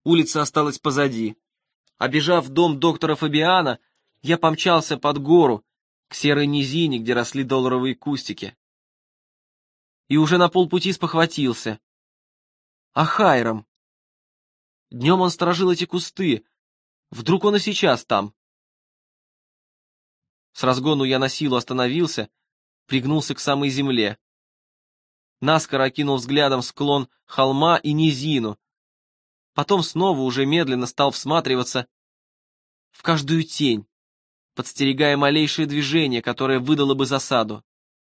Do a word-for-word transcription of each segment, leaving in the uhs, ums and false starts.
улица осталась позади. Обежав дом доктора Фабиана, я помчался под гору, к серой низине, где росли долларовые кустики. И уже на полпути спохватился. А Хайрам? Днем он сторожил эти кусты. Вдруг он и сейчас там? С разгону я на силу остановился, пригнулся к самой земле. Наскоро окинул взглядом склон холма и низину. Потом снова уже медленно стал всматриваться в каждую тень, подстерегая малейшее движение, которое выдало бы засаду.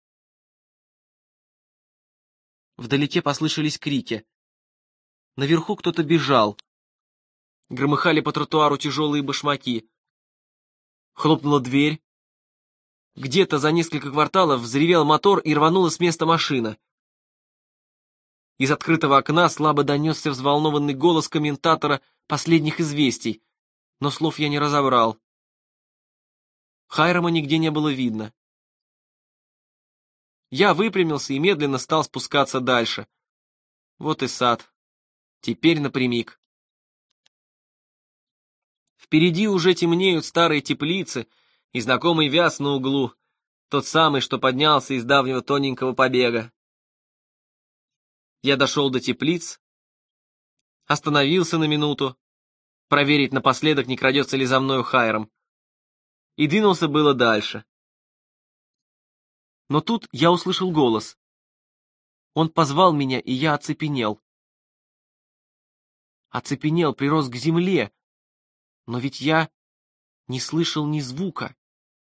Вдалеке послышались крики. Наверху кто-то бежал. Громыхали по тротуару тяжелые башмаки. Хлопнула дверь. Где-то за несколько кварталов взревел мотор и рванула с места машина. Из открытого окна слабо донесся взволнованный голос комментатора последних известий, но слов я не разобрал. Хайрама нигде не было видно. Я выпрямился и медленно стал спускаться дальше. Вот и сад. Теперь напрямик. Впереди уже темнеют старые теплицы и знакомый вяз на углу, тот самый, что поднялся из давнего тоненького побега. Я дошел до теплиц, остановился на минуту, проверить напоследок, не крадется ли за мною Хайрам, и двинулся было дальше. Но тут я услышал голос. Он позвал меня, и я оцепенел. Оцепенел, прирос к земле, но ведь я не слышал ни звука.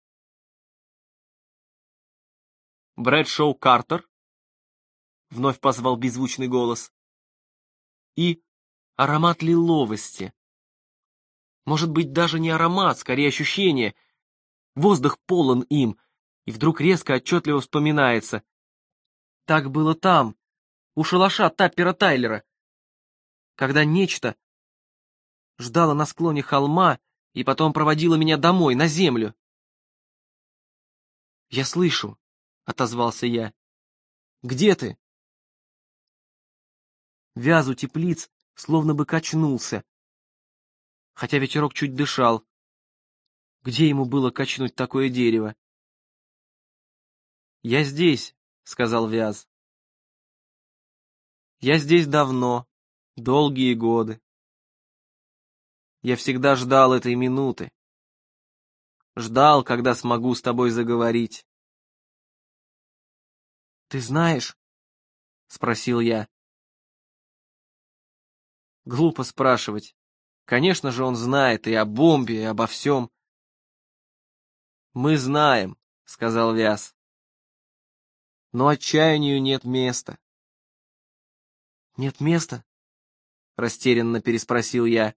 «Брэдшоу Картер?» — вновь позвал беззвучный голос. И аромат лиловости. Может быть, даже не аромат, скорее ощущение. Воздух полон им, и вдруг резко отчетливо вспоминается. Так было там, у шалаша Таппера Тайлера, когда нечто ждало на склоне холма и потом проводило меня домой, на землю. «Я слышу», — отозвался я. «Где ты?» Вяз у теплиц словно бы качнулся, хотя ветерок чуть дышал. Где ему было качнуть такое дерево? «Я здесь», — сказал Вяз. «Я здесь давно, долгие годы. Я всегда ждал этой минуты. Ждал, когда смогу с тобой заговорить». «Ты знаешь?» — спросил я. Глупо спрашивать. Конечно же, он знает и о бомбе, и обо всем. «Мы знаем», — сказал Вяз. «Но отчаянию нет места». «Нет места?» — растерянно переспросил я.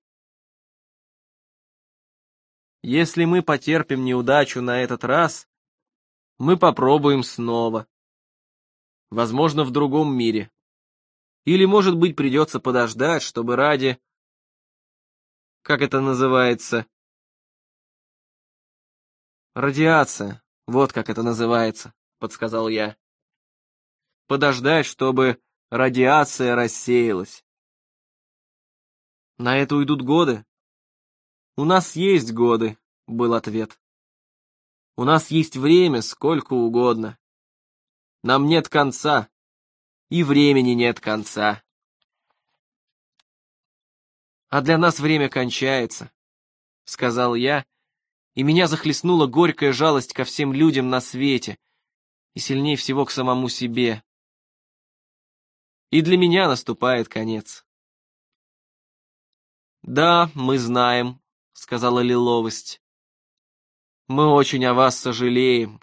«Если мы потерпим неудачу на этот раз, мы попробуем снова. Возможно, в другом мире. Или, может быть, придется подождать, чтобы ради... Как это называется? Радиация. Вот как это называется», — подсказал я. «Подождать, чтобы радиация рассеялась». «На это уйдут годы?» «У нас есть годы», — был ответ. «У нас есть время сколько угодно. Нам нет конца, и времени нет конца. А для нас время кончается», — сказал я, и меня захлестнула горькая жалость ко всем людям на свете, и сильнее всего к самому себе. И для меня наступает конец. «Да, мы знаем», — сказала лиловость. «Мы очень о вас сожалеем».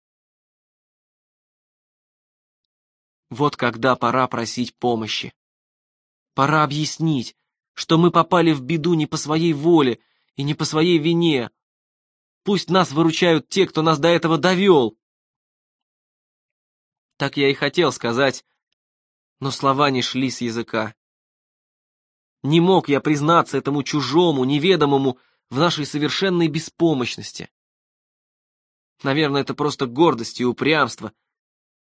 Вот когда пора просить помощи. Пора объяснить, что мы попали в беду не по своей воле и не по своей вине. Пусть нас выручают те, кто нас до этого довел. Так я и хотел сказать, но слова не шли с языка. Не мог я признаться этому чужому, неведомому в нашей совершенной беспомощности. Наверное, это просто гордость и упрямство.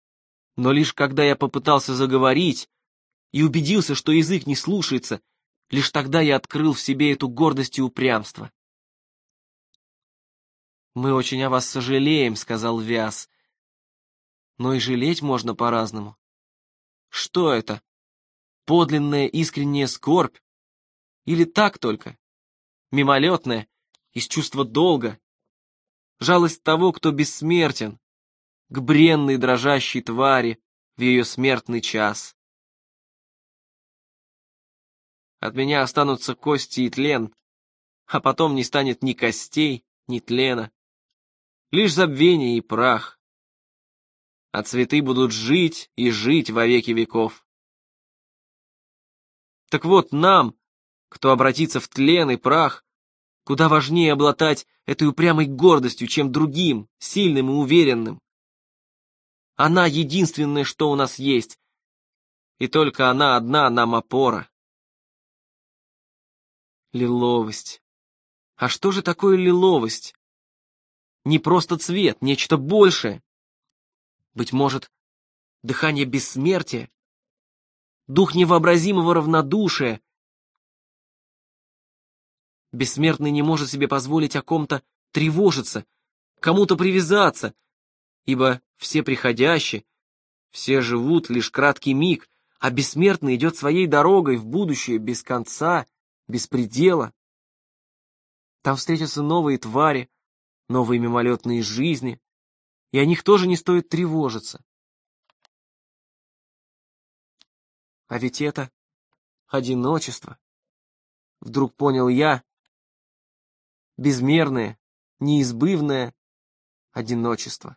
Но лишь когда я попытался заговорить и убедился, что язык не слушается, Лишь тогда я открыл в себе эту гордость и упрямство. «Мы очень о вас сожалеем», — сказал Вяз. «Но и жалеть можно по-разному. Что это? Подлинная искренняя скорбь? Или так только? Мимолетная, из чувства долга? Жалость того, кто бессмертен, к бренной дрожащей твари в ее смертный час. От меня останутся кости и тлен, а потом не станет ни костей, ни тлена, лишь забвение и прах. А цветы будут жить и жить во веки веков. Так вот, нам, кто обратится в тлен и прах, куда важнее обладать этой упрямой гордостью, чем другим, сильным и уверенным. Она единственное, что у нас есть, и только она одна нам опора. Лиловость. А что же такое лиловость? Не просто цвет, нечто большее. Быть может, дыхание бессмертия, дух невообразимого равнодушия. Бессмертный не может себе позволить о ком-то тревожиться, кому-то привязаться, ибо все приходящие, все живут лишь краткий миг, а бессмертный идет своей дорогой в будущее без конца, без предела. Там встретятся новые твари, новые мимолетные жизни, и о них тоже не стоит тревожиться. А ведь это одиночество, вдруг понял я, безмерное, неизбывное одиночество.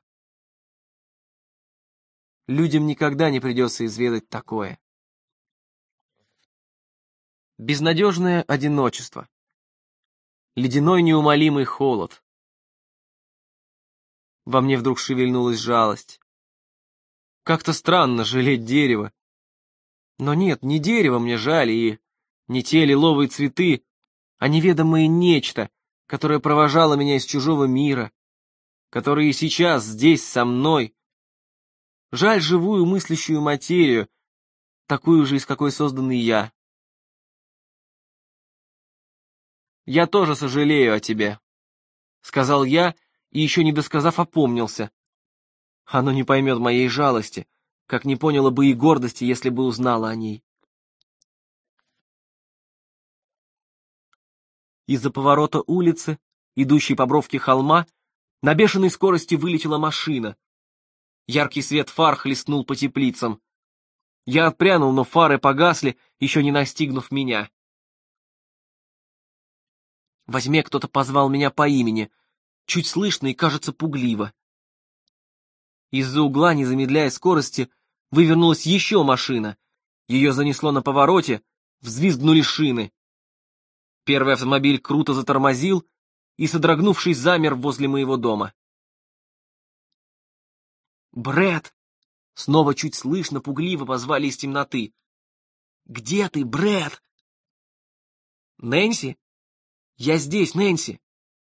Людям никогда не придется изведать такое. Безнадежное одиночество. Ледяной неумолимый холод. Во мне вдруг шевельнулась жалость. Как-то странно жалеть дерево. Но нет, не дерево мне жаль, и не те лиловые цветы, а неведомое нечто, которое провожало меня из чужого мира, которое и сейчас здесь со мной. Жаль живую мыслящую материю, такую же, из какой создан и я. «Я тоже сожалею о тебе», — сказал я, и еще не досказав, опомнился. Оно не поймет моей жалости, как не поняло бы и гордости, если бы узнала о ней. Из-за поворота улицы, идущей по бровке холма, на бешеной скорости вылетела машина. Яркий свет фар хлестнул по теплицам. Я отпрянул, но фары погасли, еще не настигнув меня. Во тьме кто-то позвал меня по имени, чуть слышно и, кажется, пугливо. Из-за угла, не замедляя скорости, вывернулась еще машина. Ее занесло на повороте, взвизгнули шины. Первый автомобиль круто затормозил и, содрогнувшись, замер возле моего дома. «Брэд!» — снова чуть слышно, пугливо позвали из темноты. «Где ты, Брэд?» «Нэнси? Я здесь, Нэнси!»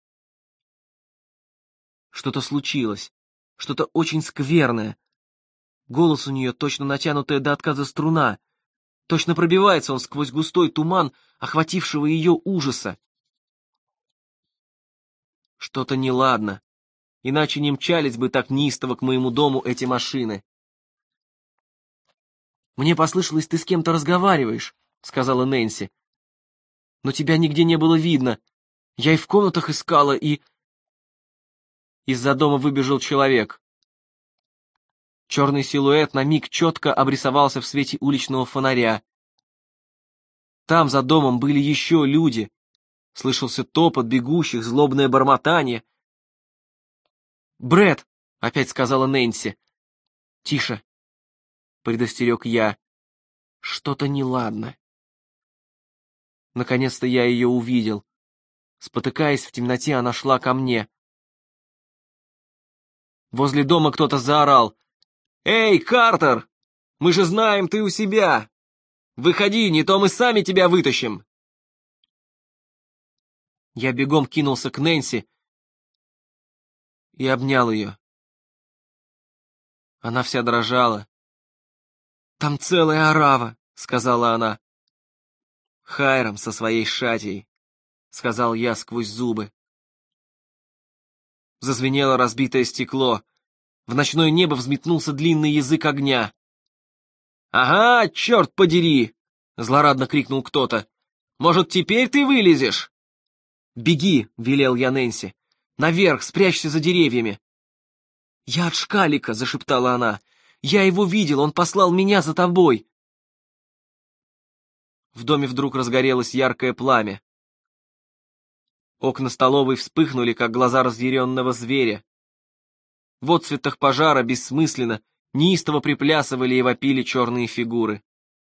Что-то случилось, что-то очень скверное. Голос у нее точно натянутая до отказа струна. Точно пробивается он сквозь густой туман, охватившего ее ужаса. Что-то неладно, иначе не мчались бы так неистово к моему дому эти машины. «Мне послышалось, ты с кем-то разговариваешь», — сказала Нэнси. «Но тебя нигде не было видно. Я и в комнатах искала, и...» Из-за дома выбежал человек. Черный силуэт на миг четко обрисовался в свете уличного фонаря. Там, за домом, были еще люди. Слышался топот бегущих, злобное бормотание. «Брэд!» — опять сказала Нэнси. «Тише!» — предостерег я. «Что-то неладно». Наконец-то я ее увидел. Спотыкаясь в темноте, она шла ко мне. Возле дома кто-то заорал. «Эй, Картер! Мы же знаем, ты у себя! Выходи, не то мы сами тебя вытащим!» Я бегом кинулся к Нэнси и обнял ее. Она вся дрожала. «Там целая орава», — сказала она. Хайрам со своей шатией, — сказал я сквозь зубы. Зазвенело разбитое стекло. В ночное небо взметнулся длинный язык огня. «Ага, черт подери!» — злорадно крикнул кто-то. «Может, теперь ты вылезешь?» «Беги!» — велел я Нэнси. «Наверх, спрячься за деревьями!» «Я от Шкалика!» — зашептала она. «Я его видел, он послал меня за тобой!» В доме вдруг разгорелось яркое пламя. Окна столовой вспыхнули, как глаза разъяренного зверя. В отцветах пожара бессмысленно, неистово приплясывали и вопили черные фигуры.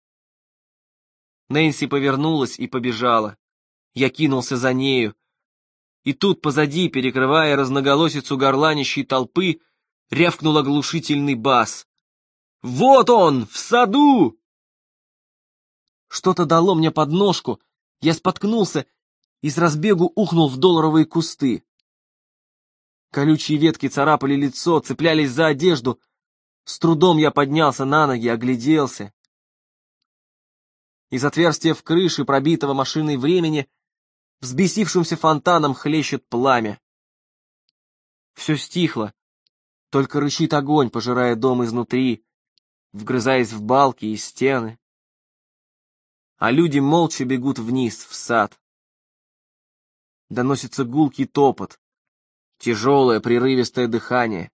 Нэнси повернулась и побежала. Я кинулся за нею. И тут позади, перекрывая разноголосицу горланищей толпы, рявкнул оглушительный бас. «Вот он, в саду!» Что-то дало мне подножку, я споткнулся и с разбегу ухнул в долларовые кусты. Колючие ветки царапали лицо, цеплялись за одежду. С трудом я поднялся на ноги, огляделся. Из отверстия в крыше, пробитого машиной времени, взбесившимся фонтаном хлещет пламя. Все стихло, только рычит огонь, пожирая дом изнутри, вгрызаясь в балки и стены. А люди молча бегут вниз, в сад. Доносится гулкий топот, тяжелое прерывистое дыхание.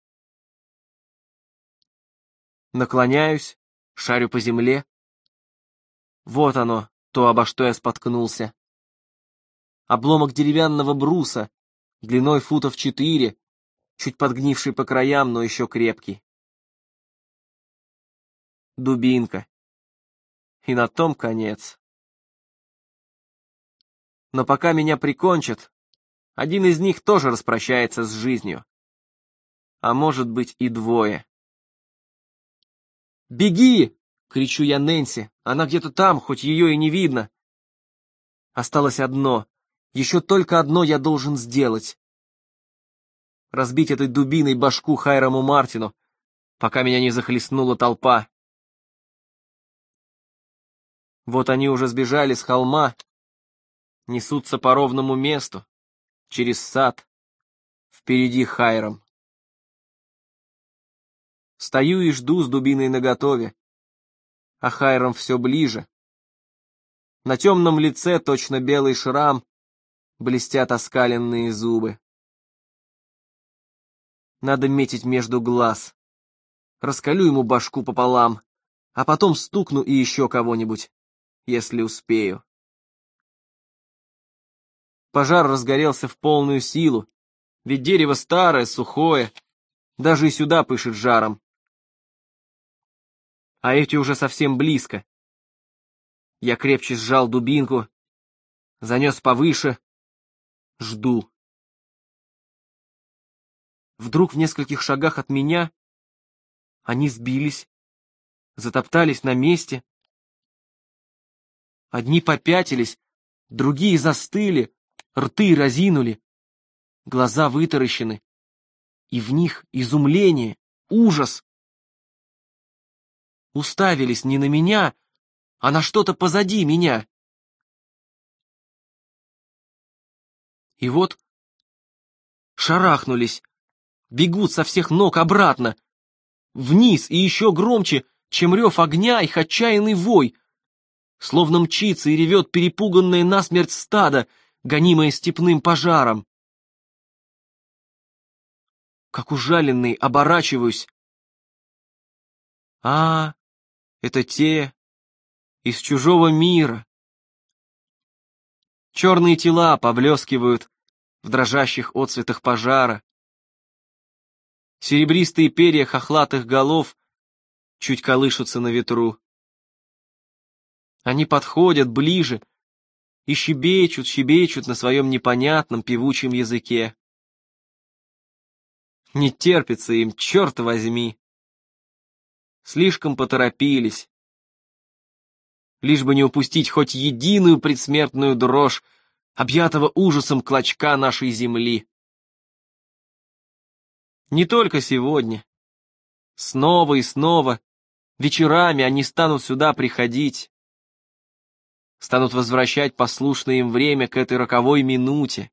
Наклоняюсь, шарю по земле. Вот оно, то, обо что я споткнулся. Обломок деревянного бруса, длиной футов четыре, чуть подгнивший по краям, но еще крепкий. Дубинка. И на том конец. Но пока меня прикончат, один из них тоже распрощается с жизнью. А может быть и двое. «Беги!» — кричу я Нэнси. Она где-то там, хоть ее и не видно. Осталось одно. Еще только одно я должен сделать. Разбить этой дубиной башку Хайраму Мартину, пока меня не захлестнула толпа. Вот они уже сбежали с холма, несутся по ровному месту, через сад, впереди Хайрам. Стою и жду с дубиной наготове, а Хайрам все ближе. На темном лице точно белый шрам, блестят оскаленные зубы. Надо метить между глаз. Раскалю ему башку пополам, а потом стукну и еще кого-нибудь, если успею. Пожар разгорелся в полную силу, ведь дерево старое, сухое, даже и сюда пышет жаром. А эти уже совсем близко. Я крепче сжал дубинку, занес повыше, жду. Вдруг в нескольких шагах от меня они сбились, затоптались на месте. Одни попятились, другие застыли, рты разинули, глаза вытаращены, и в них изумление, ужас. Уставились не на меня, а на что-то позади меня. И вот шарахнулись, бегут со всех ног обратно, вниз и еще громче, чем рев огня, их отчаянный вой, словно мчится и ревет перепуганное насмерть стадо, гонимое степным пожаром. Как ужаленный оборачиваюсь. А, это те из чужого мира. Черные тела поблескивают в дрожащих отцветах пожара. Серебристые перья хохлатых голов чуть колышутся на ветру. Они подходят ближе и щебечут, щебечут на своем непонятном певучем языке. Не терпится им, черт возьми. Слишком поторопились. Лишь бы не упустить хоть единую предсмертную дрожь объятого ужасом клочка нашей земли. Не только сегодня. Снова и снова, вечерами они станут сюда приходить. станут возвращать послушное им время к этой роковой минуте.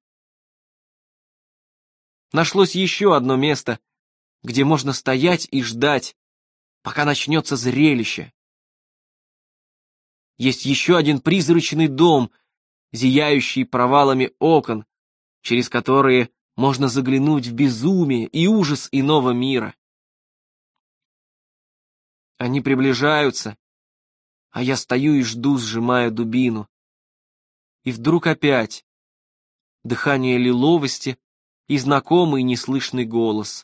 Нашлось еще одно место, где можно стоять и ждать, пока начнется зрелище. Есть еще один призрачный дом, зияющий провалами окон, через которые можно заглянуть в безумие и ужас иного мира. Они приближаются, а я стою и жду, сжимая дубину. И вдруг опять дыхание лиловости и знакомый неслышный голос.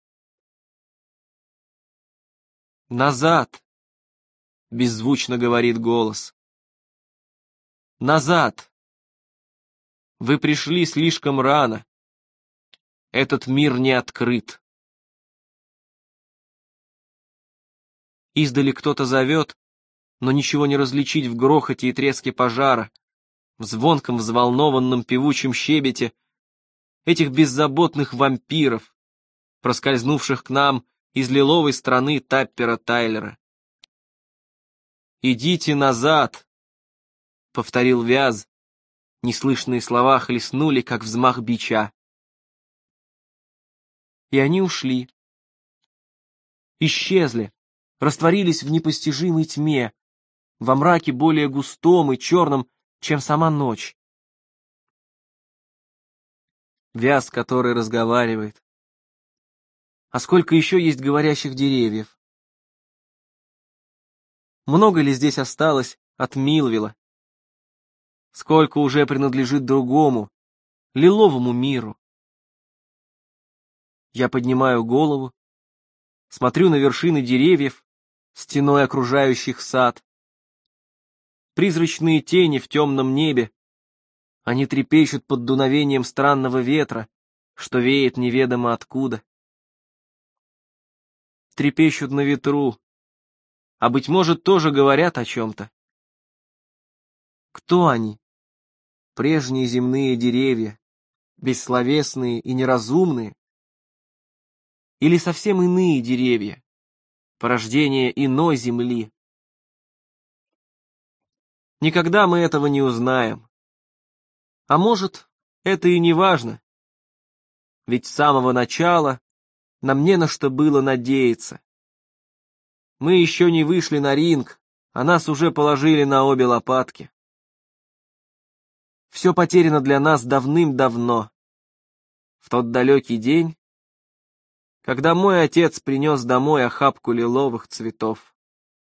«Назад!» — беззвучно говорит голос. «Назад! Вы пришли слишком рано. Этот мир не открыт». Издали кто-то зовет, но ничего не различить в грохоте и треске пожара, в звонком взволнованном певучем щебете этих беззаботных вампиров, проскользнувших к нам из лиловой страны Таппера Тайлера. «Идите назад!» — повторил Вяз. Неслышные слова хлестнули, как взмах бича. И они ушли. Исчезли, растворились в непостижимой тьме, во мраке более густом и черном, чем сама ночь. Вяз, который разговаривает. А сколько еще есть говорящих деревьев? Много ли здесь осталось от Милвилла? Сколько уже принадлежит другому, лиловому миру? Я поднимаю голову, смотрю на вершины деревьев, стеной окружающих сад. Призрачные тени в темном небе. Они трепещут под дуновением странного ветра, что веет неведомо откуда. Трепещут на ветру, а, быть может, тоже говорят о чем-то. Кто они? Прежние земные деревья, бессловесные и неразумные? Или совсем иные деревья, порождение иной земли? Никогда мы этого не узнаем. А может, это и не важно. Ведь с самого начала нам не на что было надеяться. Мы еще не вышли на ринг, а нас уже положили на обе лопатки. Все потеряно для нас давным-давно. В тот далекий день, когда мой отец принес домой охапку лиловых цветов.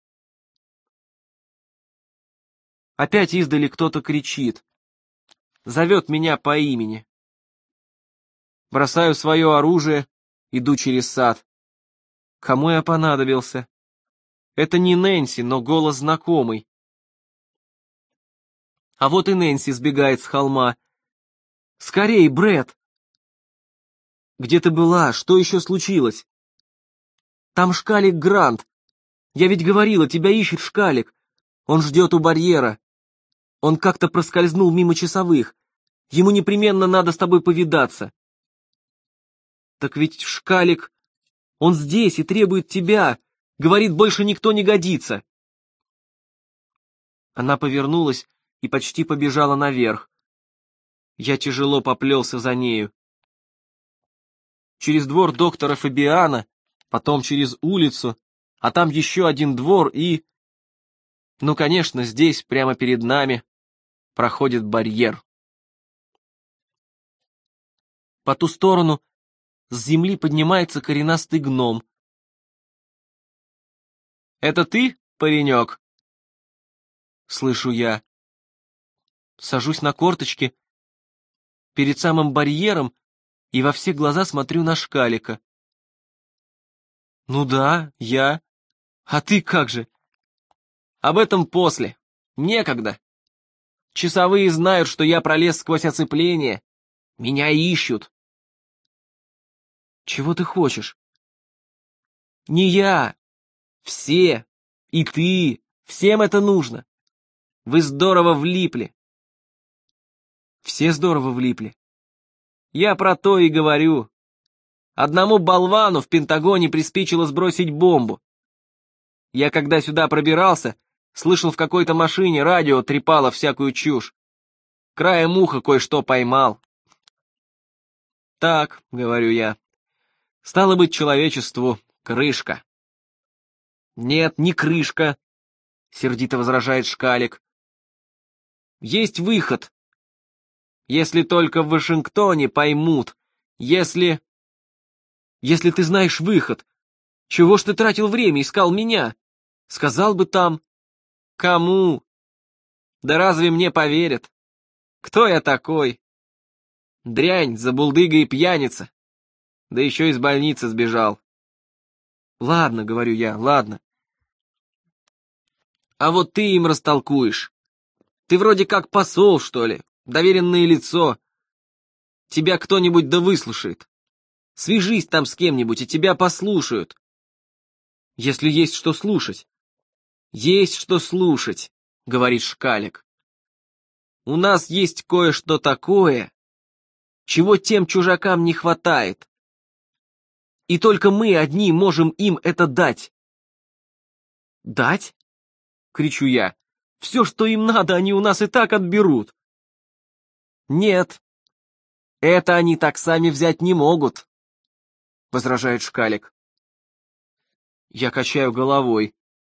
Опять издали кто-то кричит, зовет меня по имени. Бросаю свое оружие, иду через сад. Кому я понадобился? Это не Нэнси, но голос знакомый. А вот и Нэнси сбегает с холма. Скорей, Брэд! Где ты была? Что еще случилось? Там шкалик Грант. Я ведь говорила, тебя ищет шкалик. Он ждет у барьера. Он как-то проскользнул мимо часовых. Ему непременно надо с тобой повидаться. Так ведь шкалик... Он здесь и требует тебя. Говорит, больше никто не годится. Она повернулась и почти побежала наверх. Я тяжело поплелся за нею. Через двор доктора Фабиана, потом через улицу, а там еще один двор и... Ну, конечно, здесь, прямо перед нами, проходит барьер. По ту сторону с земли поднимается коренастый гном. «Это ты, паренек?» Слышу я. Сажусь на корточки перед самым барьером и во все глаза смотрю на шкалика. «Ну да, я. А ты как же?» «Об этом после. Некогда. Часовые знают, что я пролез сквозь оцепление. Меня ищут». «Чего ты хочешь?» «Не я. Все. И ты. Всем это нужно. Вы здорово влипли». «Все здорово влипли». «Я про то и говорю. Одному болвану в Пентагоне приспичило сбросить бомбу. Я когда сюда пробирался, Слышал, в какой-то машине радио трепало всякую чушь. Краем уха кое-что поймал. Так, говорю я, стало быть, человечеству крышка. Нет, не крышка, сердито возражает Шкалик. Есть выход. Если только в Вашингтоне поймут. Если... Если ты знаешь выход, чего ж ты тратил время, искал меня? Сказал бы там. Кому? Да разве мне поверят? Кто я такой? Дрянь, забулдыга и пьяница. Да еще из больницы сбежал. Ладно, говорю я, ладно. А вот ты им растолкуешь. Ты вроде как посол, что ли, доверенное лицо. Тебя кто-нибудь да выслушает. Свяжись там с кем-нибудь, и тебя послушают. Если есть что слушать. Есть что слушать, говорит Шкалик. У нас есть кое-что такое, чего тем чужакам не хватает. И только мы одни можем им это дать. Дать? Кричу я. Все, что им надо, они у нас и так отберут. Нет, это они так сами взять не могут, возражает Шкалик. Я качаю головой.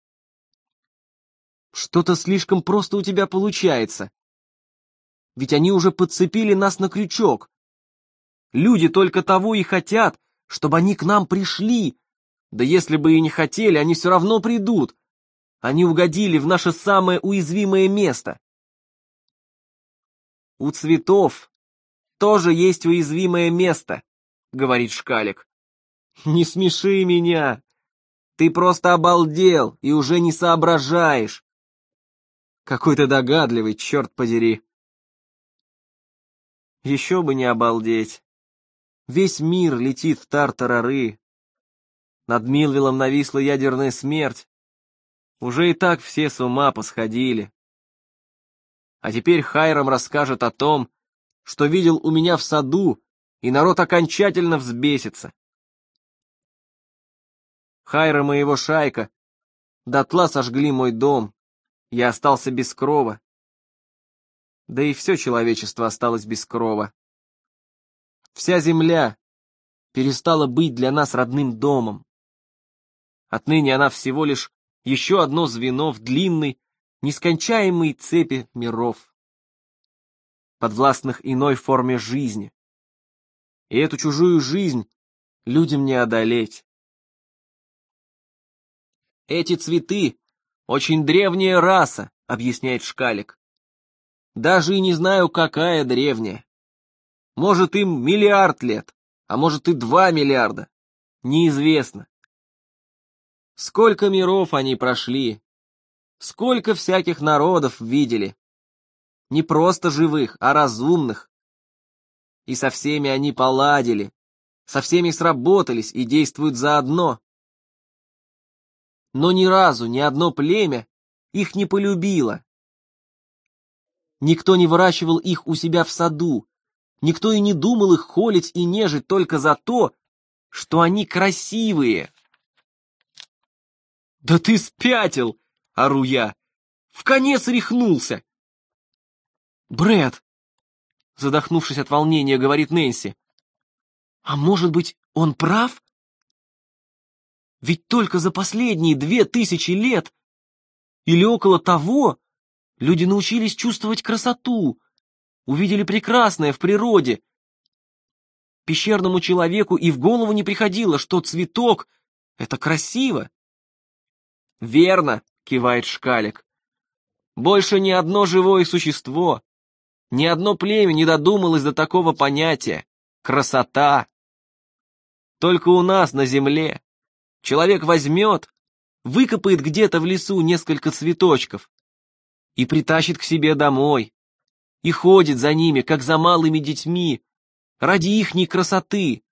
Что-то слишком просто у тебя получается. Ведь они уже подцепили нас на крючок. Люди только того и хотят, чтобы они к нам пришли. Да если бы и не хотели, они все равно придут. Они угодили в наше самое уязвимое место. У цветов тоже есть уязвимое место, говорит Шкалик. Не смеши меня. Ты просто обалдел и уже не соображаешь. Какой ты догадливый, черт подери. Еще бы не обалдеть. Весь мир летит в тартарары. Над Милвиллом нависла ядерная смерть. Уже и так все с ума посходили. А теперь Хайрам расскажет о том, что видел у меня в саду, и народ окончательно взбесится. Хайрам и его шайка дотла сожгли мой дом. Я остался без крова. Да и все человечество осталось без крова. Вся земля перестала быть для нас родным домом. Отныне она всего лишь еще одно звено в длинной, нескончаемой цепи миров, подвластных иной форме жизни. И эту чужую жизнь людям не одолеть. Эти цветы — очень древняя раса, объясняет Шкалик. Даже и не знаю, какая древняя. Может, им миллиард лет, а может и два миллиарда. Неизвестно. Сколько миров они прошли, сколько всяких народов видели. Не просто живых, а разумных. И со всеми они поладили, со всеми сработались и действуют заодно. Но ни разу ни одно племя их не полюбило. Никто не выращивал их у себя в саду, никто и не думал их холить и нежить только за то, что они красивые. «Да ты спятил!» — ору я. «Вконец рехнулся!» «Брэд!» — задохнувшись от волнения, говорит Нэнси. «А может быть, он прав? Ведь только за последние две тысячи лет или около того люди научились чувствовать красоту, увидели прекрасное в природе. Пещерному человеку и в голову не приходило, что цветок — это красиво». «Верно», — кивает Шкалик. «Больше ни одно живое существо, ни одно племя не додумалось до такого понятия — красота. Только у нас на земле человек возьмет, выкопает где-то в лесу несколько цветочков и притащит к себе домой, и ходит за ними, как за малыми детьми, ради ихней красоты.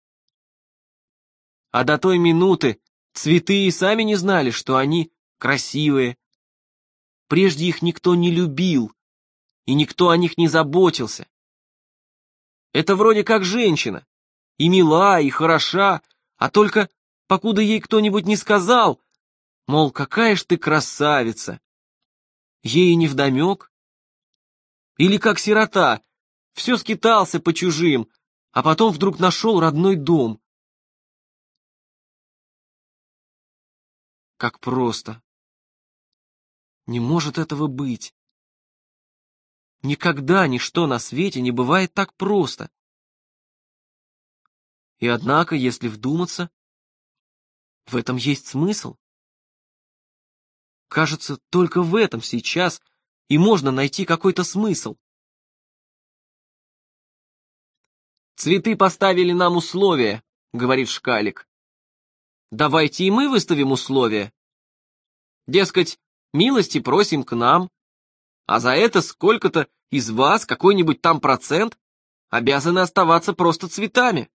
А до той минуты цветы и сами не знали, что они красивые. Прежде их никто не любил, и никто о них не заботился. Это вроде как женщина, и мила, и хороша, а только покуда ей кто-нибудь не сказал, мол, какая ж ты красавица, ей невдомек? Или как сирота, все скитался по чужим, а потом вдруг нашел родной дом? Как просто. Не может этого быть. Никогда ничто на свете не бывает так просто. И однако, если вдуматься, в этом есть смысл. Кажется, только в этом сейчас и можно найти какой-то смысл. «Цветы поставили нам условия», — говорит Шкалик. «Давайте и мы выставим условия. Дескать, милости просим к нам, а за это сколько-то из вас, какой-нибудь там процент, обязаны оставаться просто цветами.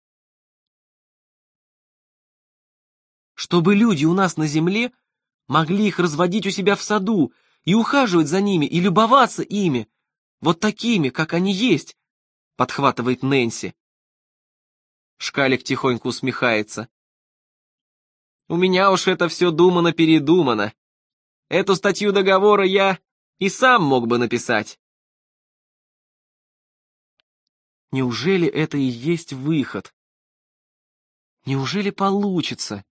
Чтобы люди у нас на земле могли их разводить у себя в саду и ухаживать за ними и любоваться ими, вот такими, как они есть», — подхватывает Нэнси. Шкалик тихонько усмехается. «У меня уж это все думано-передумано. Эту статью договора я и сам мог бы написать». Неужели это и есть выход? Неужели получится?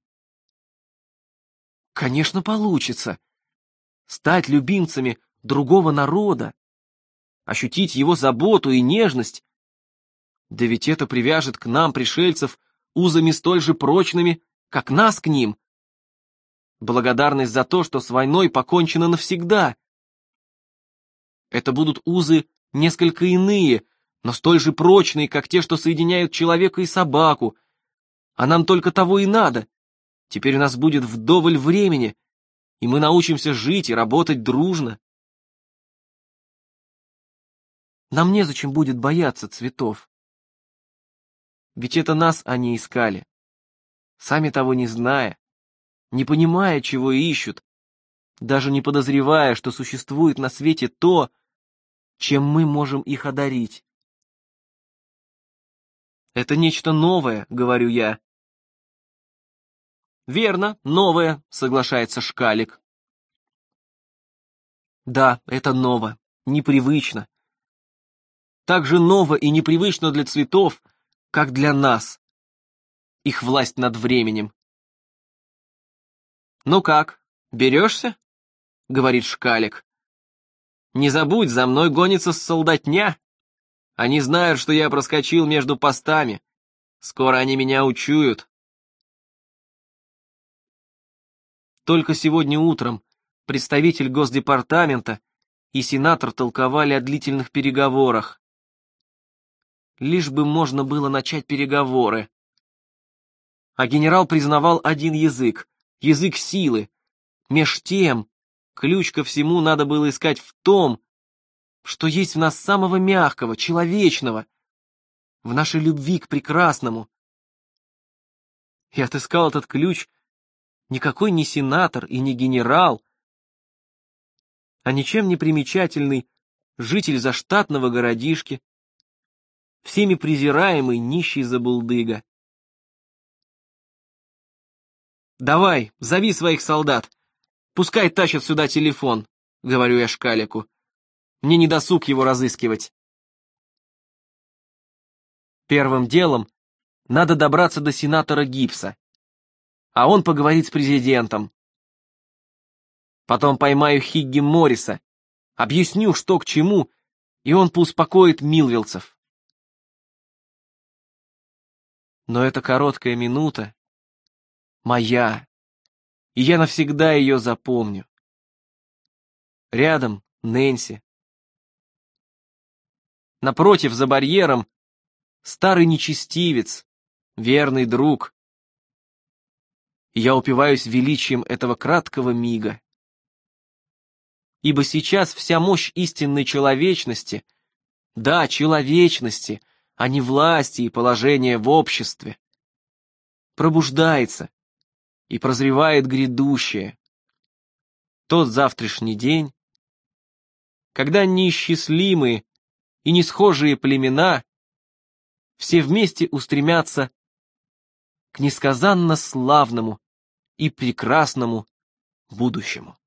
Конечно, получится. Стать любимцами другого народа, ощутить его заботу и нежность. Да ведь это привяжет к нам, пришельцев, узами столь же прочными, как нас к ним. Благодарность за то, что с войной покончено навсегда. Это будут узы несколько иные, но столь же прочные, как те, что соединяют человека и собаку. А нам только того и надо. Теперь у нас будет вдоволь времени, и мы научимся жить и работать дружно. Нам незачем будет бояться цветов. Ведь это нас они искали, сами того не зная, не понимая, чего ищут, даже не подозревая, что существует на свете то, чем мы можем их одарить. Это нечто новое, говорю я. Верно, новое, соглашается Шкалик. Да, это ново, непривычно. Так же ново и непривычно для цветов, как для нас. Их власть над временем. «Ну как, берешься?» — говорит Шкалик. «Не забудь, за мной гонится солдатня. Они знают, что я проскочил между постами. Скоро они меня учуют». Только сегодня утром представитель Госдепартамента и сенатор толковали о длительных переговорах. Лишь бы можно было начать переговоры. А генерал признавал один язык, язык силы. Меж тем, ключ ко всему надо было искать в том, что есть в нас самого мягкого, человечного, в нашей любви к прекрасному. И отыскал этот ключ никакой не сенатор и не генерал, а ничем не примечательный житель заштатного городишки, всеми презираемый нищий забулдыга. «Давай, зови своих солдат, пускай тащат сюда телефон», — говорю я Шкалику. «Мне не досуг его разыскивать». Первым делом надо добраться до сенатора Гибса, а он поговорит с президентом. Потом поймаю Хигги Морриса, объясню, что к чему, и он поуспокоит милвилцев. Но эта короткая минута моя, и я навсегда ее запомню. Рядом Нэнси. Напротив, за барьером, старый нечестивец, верный друг. И я упиваюсь величием этого краткого мига. Ибо сейчас вся мощь истинной человечности, да, человечности, а не власти и положения в обществе, пробуждается и прозревает грядущее. Тот завтрашний день, когда неисчислимые и несхожие племена все вместе устремятся к несказанно славному и прекрасному будущему.